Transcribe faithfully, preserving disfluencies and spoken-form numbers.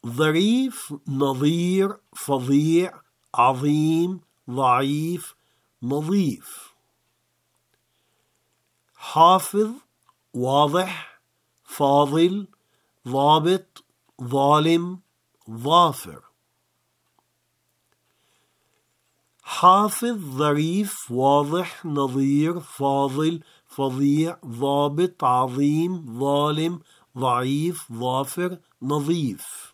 ظريف نظير فظيع عظيم ضعيف نظيف. حافظ واضح فاضل ضابط ظالم ظافر. حافظ ظريف واضح نظير فاضل فظيع ضابط عظيم ظالم ضعيف ظافر نظيف.